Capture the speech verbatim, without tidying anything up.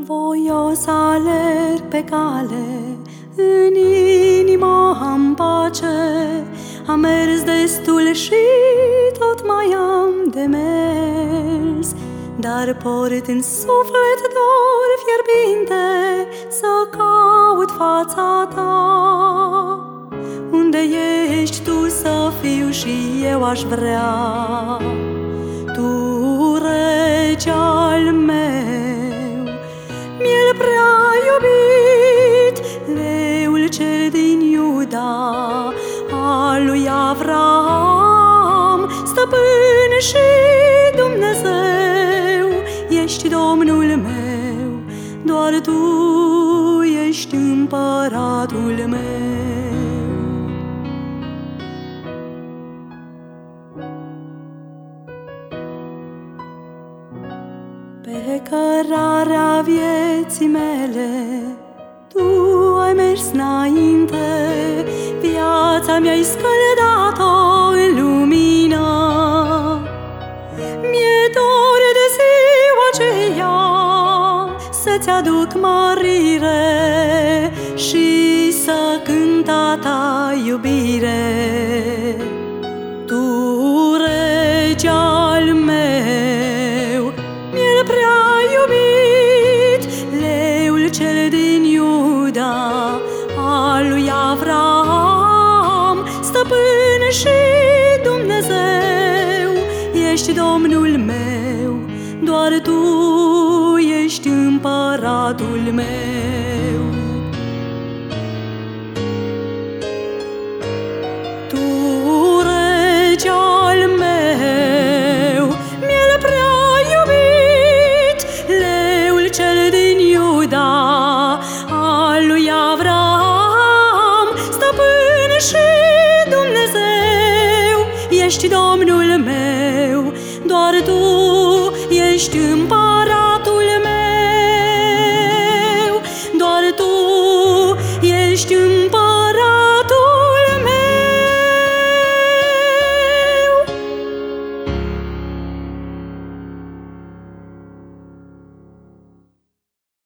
Voios alerg pe cale, în inima am pace. Am mers destul și tot mai am de mers, dar port în suflet dor fierbinte să caut fața ta. Unde ești tu să fiu și eu aș vrea, tu rege al meu, miel prea iubit, leul cel din Iuda, al lui Avram, stăpân și Dumnezeu, ești Domnul meu, doar tu ești împăratul meu. Pe cărarea vieții mele tu ai mers înainte, viața mi-ai scăldat-o în lumină. Mi-e dor de ziua aceea să-ți aduc mărire și să cânt a ta iubire. Tu, rege al meu, miel prea iubit, leul cel din Iuda, al lui Avram, stăpân și Dumnezeu, ești Domnul meu, doar tu ești împăratul meu. Tu, rege al meu, miel prea iubit, leul cel din Iuda, al lui Avram, stăpân și Dumnezeu, ești Domnul meu, doar tu ești împăratul meu, doar tu ești împăratul meu.